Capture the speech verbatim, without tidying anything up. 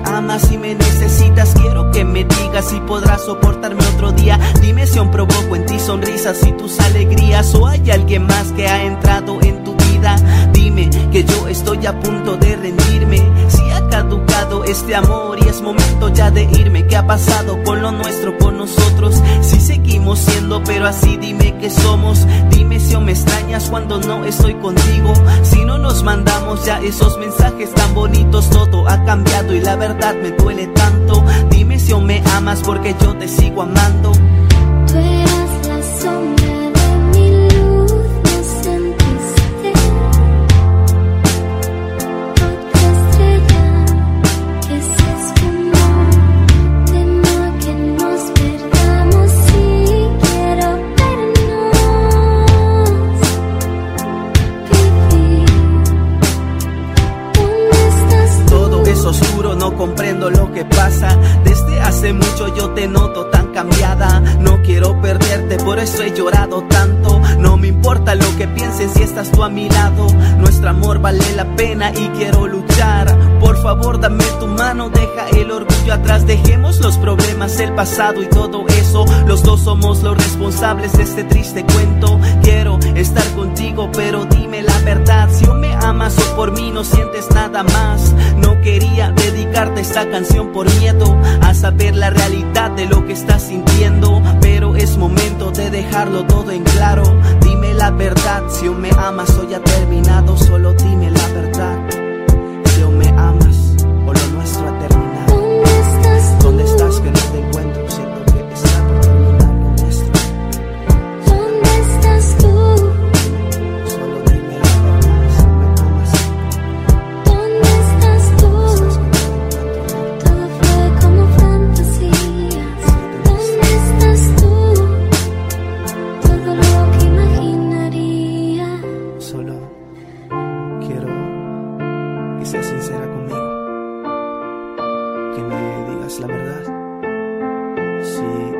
amas y me necesitas, quiero que me digas si podrás soportarme otro día. Dime si aún provoco en ti sonrisas y tus alegrías, o hay alguien más que ha entrado en tu vida. Dime que yo estoy a punto de rendirme, si ha caducado este amor y es momento ya de irme. ¿Qué ha pasado con lo nuestro, con nosotros? Si seguimos siendo, pero así dime que somos. Dime si aún me extrañas cuando no estoy contigo, si no nos mandamos ya esos mensajes tan bonitos. Todo ha cambiado y la verdad me duele tanto. Dime si aún me amas porque yo te sigo amando. Tú eras la sombra de mi luz, me sentiste. Otra estrella que se esfumó. Tema que nos perdamos y quiero vernos vivir. ¿Dónde estás tú? Todo es oscuro, no comprendo lo que pasa. Desde hace mucho yo te noto tan cambiada. No quiero perderte, por eso he llorado tanto. No me importa lo que piensen si estás tú a mi lado. Nuestro amor vale la pena y quiero luchar. Por favor dame tu mano, deja el orgullo atrás. Dejemos los problemas, el pasado y todo eso. Los dos somos los responsables de este triste cuento. Quiero estar contigo, pero dime la verdad, si aún me amas o por mí no sientes nada más. No quería dedicarte esta canción por miedo a saber la realidad de lo que estás sintiendo, pero es momento de dejarlo todo en claro. Dime la verdad, si aún me amas o ya ha terminado. Solo dime la verdad, si aún me amas o lo nuestro ha terminado. ¿Dónde estás tú? ¿Dónde estás que no te encuentro? Siento que está por terminar lo nuestro. ¿Dónde estás tú? Solo dime la verdad, si aún me amas. ¿Dónde estás tú? ¿Estás que no te encuentro? Todo fue como fantasías. ¿Dónde estás tú? Todo lo que imaginaría. Solo quiero que seas sincera conmigo, que me digas la verdad. Si